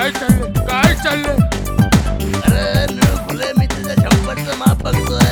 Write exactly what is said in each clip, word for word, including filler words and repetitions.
काय चाललंय काय चाललंय? अरे न फुले मी तुझ्या शंभरचं माप बघतोय.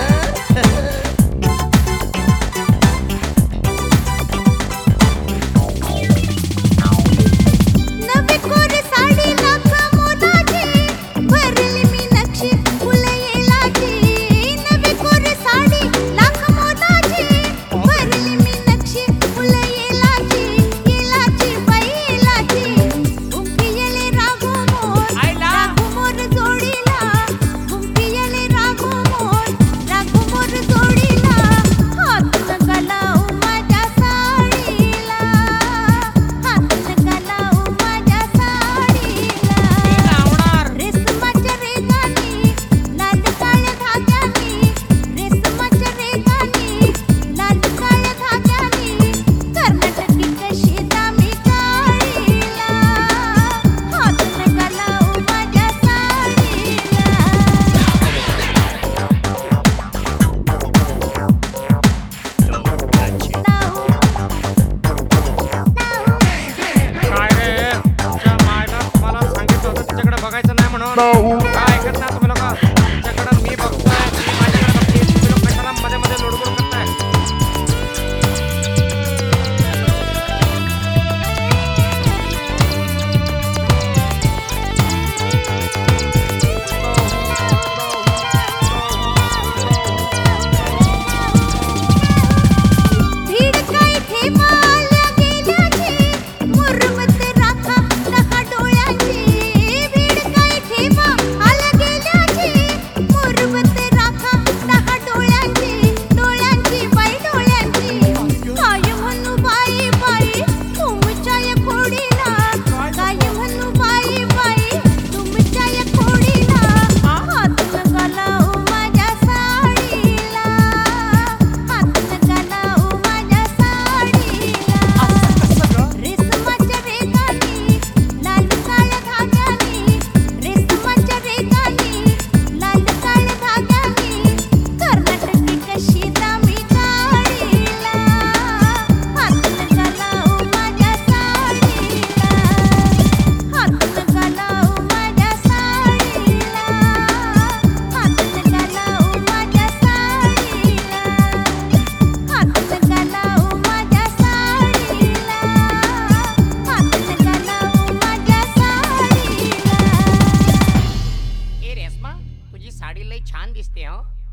नवी कोरी साडी लाख मोलाची भरली मी नक्षी फुलयेलाची. नवी कोरी साडी लाख मोलाची भरली मी नक्षी फुलयेलाची. येलाची बाई येलाची घुमकी येले राघो मोर राघो मोर जोडीला. घुमकी येले राघो मोर राघो मोर जोडीला. हातून गलाऊ माझ्या साडीला. हातून गलाऊ माझ्या साडीला. रेशमाच्या रेघांनी लाल काळ्या धाग्यांनी. रेशमाच्या रेघांनी लाल काळ्या धाग्यांनी कर्नाटकी कशी दामी काळीला. हातून गलाऊ माझ्या साडीला. काय रे तुमच्या मायला तुम्हाला सांगितलं होतं तिच्याकडे बघायचं नाही म्हणून. काय ऐकत नाही तुम्ही लोक? तुमच्याकडे मी बघतोय तुम्ही माझ्याकडे बघते. तुम्ही लोक कशाला मध्ये मध्ये लुडबुड करताय? भीड काय ठेमाल्या गेल्याची मुरमत राखा दहा डोळ्याची. भीड काय ठेमा आल्या गेल्याची मुरमत राखा दहा डोळ्याची. डोळ्यांची बाई डोळ्यांची काय म्हणू बाई बाई तुमच्या या खोडीला. काय म्हणू बाई बाई तुमच्या या खोडीला. हातून गलाऊ माझ्या साडीला. हातून गलाऊ माझ्या साडीला. रेशमाच्या रेघांनी लाल काळ्या धाग्यांनी. रेशमाच्या रेघांनी लाल काळ्या धाग्यांनी कर्नाटकी कशी दामी काळीला. हातून गलाऊ माझ्या साडीला. हातून गलाऊ माझ्या साडीला. हातून गलाऊ माझ्या साडीला. हातून गलाऊ माझ्या साडीला. हातून गलाऊ माझ्या साडीला. ए रेश्मा तुझी साडी लई छान दिसते हो.